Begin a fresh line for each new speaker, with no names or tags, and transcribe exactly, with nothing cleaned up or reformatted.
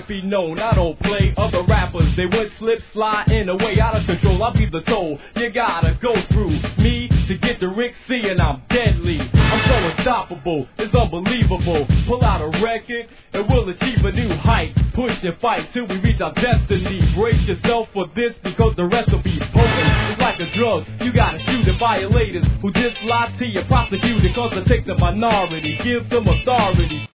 it be known, I don't play other rappers. They would slip, slide in a way out of control. I'll be the toll you gotta go through me to get to Rick C, and I'm deadly. I'm so unstoppable, it's unbelievable. Pull out a record and we'll achieve a new height. Push and fight till we reach our destiny. Brace yourself for this because the rest will be potent. It's like a drug, you gotta shoot the violators who just lie to you, prosecuted cause they take the minority, give them authority.